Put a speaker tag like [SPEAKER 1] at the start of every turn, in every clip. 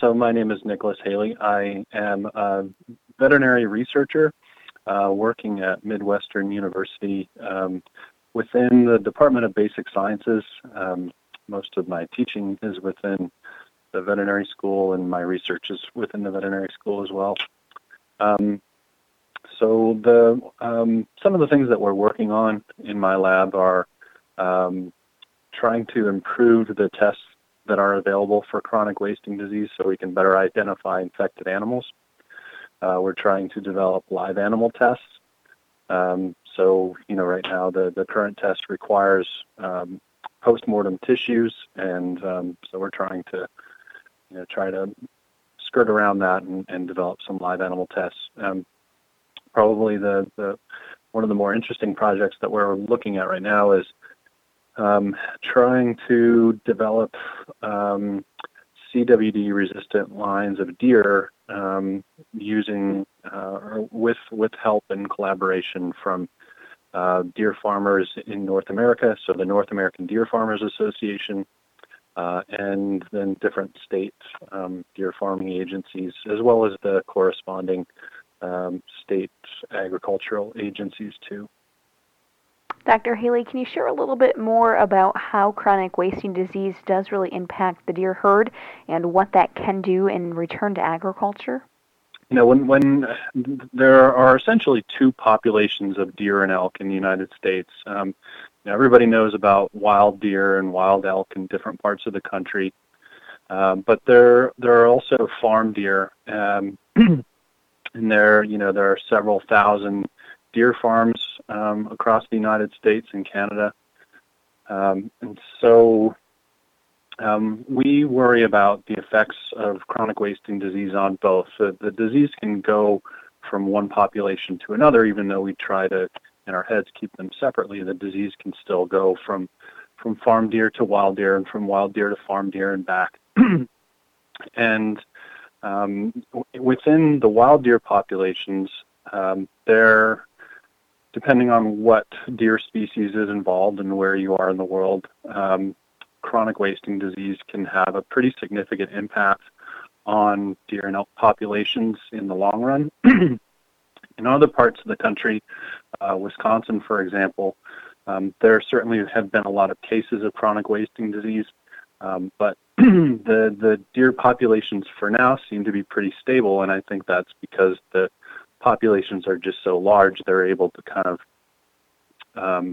[SPEAKER 1] So my name is Nicholas Haley. I am a veterinary researcher working at Midwestern University within the Department of Basic Sciences. Most of my teaching is within the veterinary school, and my research is within the veterinary school as well. Um, some of the things that we're working on in my lab are um, trying to improve the tests that are available for chronic wasting disease so we can better identify infected animals. We're trying to develop live animal tests. Right now the current test requires post-mortem tissues, and so we're trying to try to skirt around that and develop some live animal tests. Probably the one of the more interesting projects that we're looking at right now is trying to develop CWD-resistant lines of deer using with help and collaboration from deer farmers in North America, so the North American Deer Farmers Association, and then different state deer farming agencies, as well as the corresponding state agricultural agencies too.
[SPEAKER 2] Dr. Haley, can you share a little bit more about how chronic wasting disease does really impact the deer herd and what that can do in return to agriculture?
[SPEAKER 1] When there are essentially two populations of deer and elk in the United States. Everybody knows about wild deer and wild elk in different parts of the country, but there are also farm deer, and there are several thousand deer farms across the United States and Canada. We worry about the effects of chronic wasting disease on both. The disease can go from one population to another, even though we try to, in our heads, keep them separately. The disease can still go from farm deer to wild deer, and from wild deer to farm deer and back. And within the wild deer populations, they're depending on what deer species is involved and where you are in the world, chronic wasting disease can have a pretty significant impact on deer and elk populations in the long run. In other parts of the country, Wisconsin, for example, there certainly have been a lot of cases of chronic wasting disease, but the deer populations for now seem to be pretty stable, and I think that's because the populations are just so large, they're able to kind of,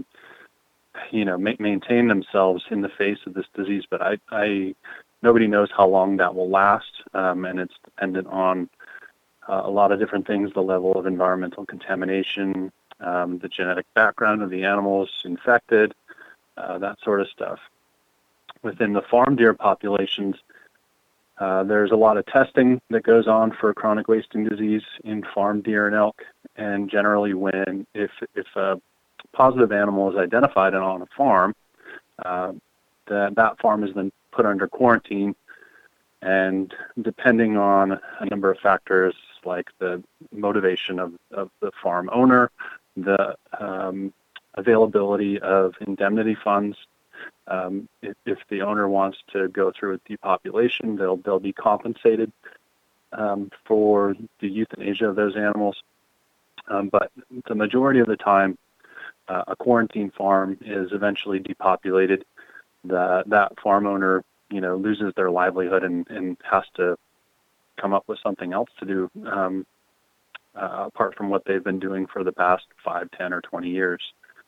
[SPEAKER 1] maintain themselves in the face of this disease. But nobody knows how long that will last, and it's dependent on a lot of different things: the level of environmental contamination, the genetic background of the animals infected, that sort of stuff. Within the farm deer populations, there's a lot of testing that goes on for chronic wasting disease in farm deer and elk, and generally if a positive animal is identified on a farm, that farm is then put under quarantine, and depending on a number of factors like the motivation of the farm owner, the availability of indemnity funds, if the owner wants to go through a depopulation, they'll be compensated for the euthanasia of those animals. But the majority of the time, a quarantine farm is eventually depopulated. That farm owner, loses their livelihood and has to come up with something else to do apart from what they've been doing for the past 5, 10, or 20 years.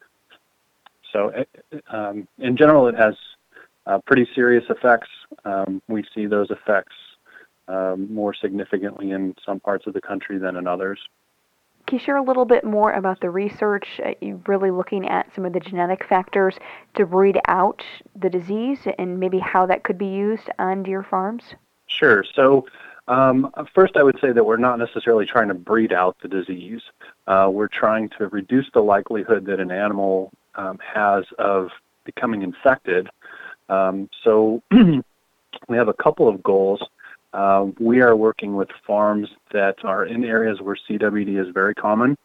[SPEAKER 1] So in general, it has pretty serious effects. We see those effects more significantly in some parts of the country than in others.
[SPEAKER 2] Can you share a little bit more about the research, you really looking at some of the genetic factors to breed out the disease and maybe how that could be used on deer farms?
[SPEAKER 1] Sure. So first, I would say that we're not necessarily trying to breed out the disease. We're trying to reduce the likelihood that an animal has of becoming infected. So we have a couple of goals. We are working with farms that are in areas where CWD is very common,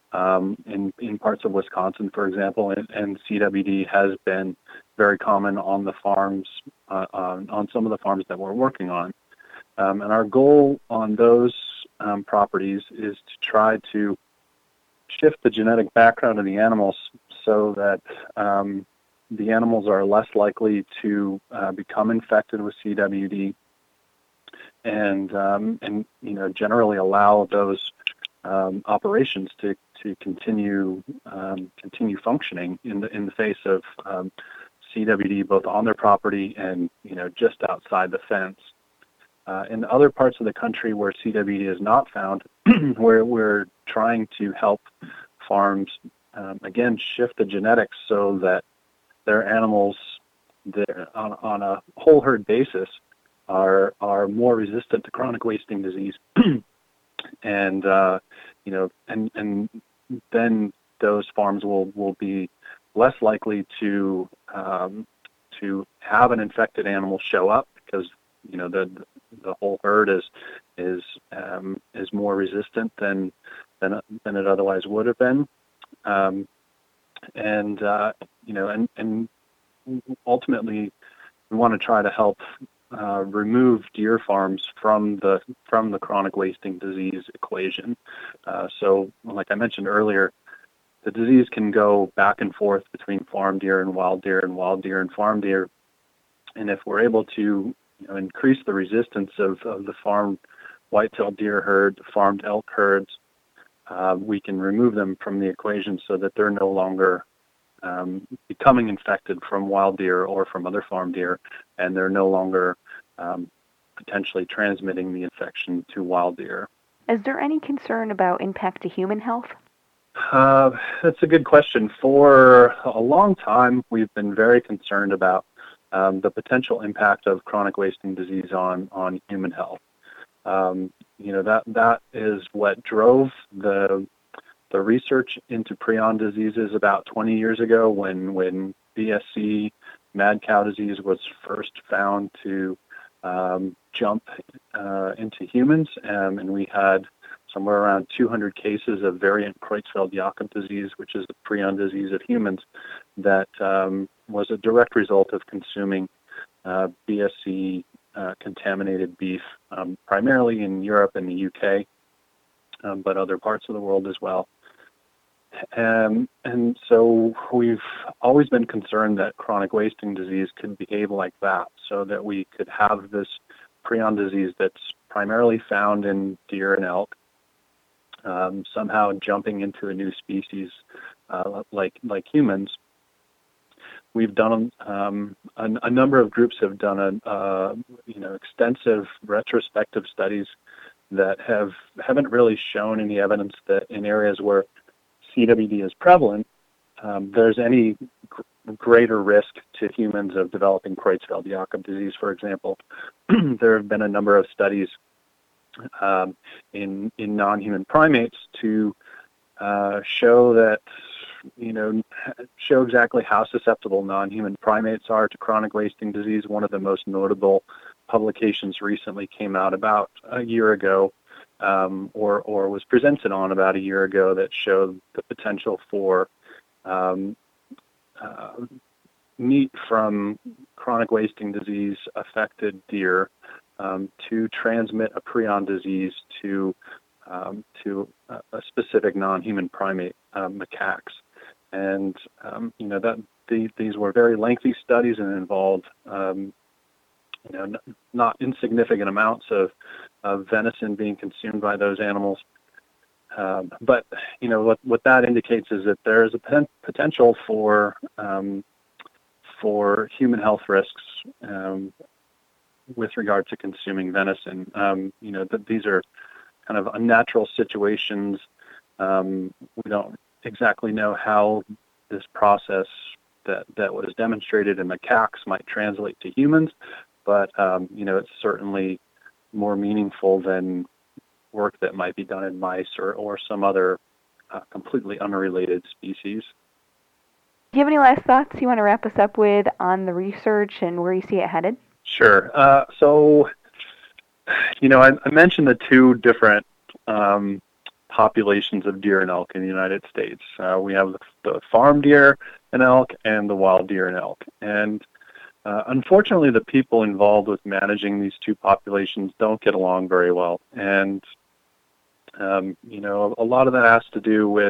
[SPEAKER 1] in parts of Wisconsin, for example, and CWD has been very common on the farms, on some of the farms that we're working on. And our goal on those properties is to try to shift the genetic background of the animals so that the animals are less likely to become infected with CWD, and generally allow those operations to continue functioning in the face of CWD, both on their property and just outside the fence. In other parts of the country where CWD is not found, where we're trying to help farms again shift the genetics so that their animals, on a whole herd basis, are more resistant to chronic wasting disease, and then those farms will be less likely to have an infected animal show up, because the whole herd is more resistant than it otherwise would have been, and ultimately we want to try to help remove deer farms from the chronic wasting disease equation. So, like I mentioned earlier, the disease can go back and forth between farm deer and wild deer, and wild deer and farm deer. And if we're able to increase the resistance of the farmed white-tailed deer herd, the farmed elk herds, we can remove them from the equation so that they're no longer becoming infected from wild deer or from other farm deer, and they're no longer potentially transmitting the infection to wild deer.
[SPEAKER 2] Is there any concern about impact to human health?
[SPEAKER 1] That's a good question. For a long time, we've been very concerned about the potential impact of chronic wasting disease on human health. That is what drove the research into prion diseases about 20 years ago, when BSC, mad cow disease, was first found to jump into humans, and we had somewhere around 200 cases of variant Creutzfeldt-Jakob disease, which is a prion disease of humans, that was a direct result of consuming BSC contaminated beef, primarily in Europe and the UK, but other parts of the world as well. And so we've always been concerned that chronic wasting disease could behave like that, so that we could have this prion disease that's primarily found in deer and elk, somehow jumping into a new species like humans. We've done a number of groups have done extensive retrospective studies that haven't really shown any evidence that in areas where CWD is prevalent, there's any greater risk to humans of developing Creutzfeldt-Jakob disease, for example. There have been a number of studies in non-human primates to show exactly how susceptible non-human primates are to chronic wasting disease. One of the most notable publications recently came out about a year ago, or was presented on about a year ago, that showed the potential for meat from chronic wasting disease affected deer to transmit a prion disease to a specific non-human primate, macaques. And these were very lengthy studies and involved not insignificant amounts of venison being consumed by those animals. But what that indicates is that there is a potential for human health risks with regard to consuming venison. That these are kind of unnatural situations. We don't exactly know how this process that was demonstrated in macaques might translate to humans, but it's certainly more meaningful than work that might be done in mice or some other completely unrelated species.
[SPEAKER 2] Do you have any last thoughts you want to wrap us up with on the research and where you see it headed?
[SPEAKER 1] Sure. So, I mentioned the two different populations of deer and elk in the United States. We have the farm deer and elk and the wild deer and elk. And Unfortunately, the people involved with managing these two populations don't get along very well, and a lot of that has to do with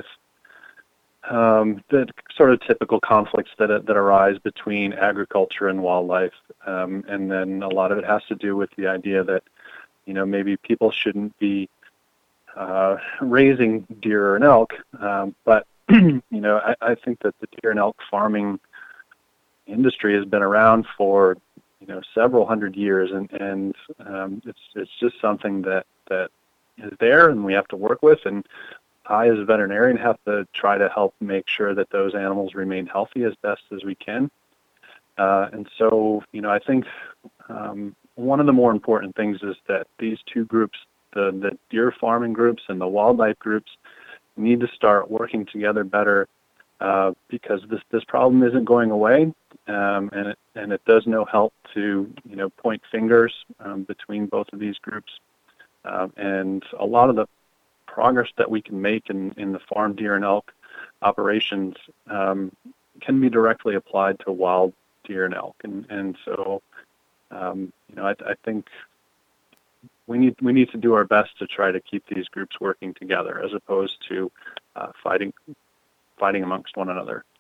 [SPEAKER 1] the sort of typical conflicts that arise between agriculture and wildlife, and then a lot of it has to do with the idea that maybe people shouldn't be raising deer and elk, but I think that the deer and elk farming industry has been around for several hundred years, and it's just something that is there, and we have to work with. And I, as a veterinarian, have to try to help make sure that those animals remain healthy as best as we can. And so, I think one of the more important things is that these two groups, the deer farming groups and the wildlife groups, need to start working together better, because this problem isn't going away, and it does no help to point fingers between both of these groups. And a lot of the progress that we can make in the farm deer and elk operations can be directly applied to wild deer and elk, and so I think we need to do our best to try to keep these groups working together as opposed to fighting amongst one another.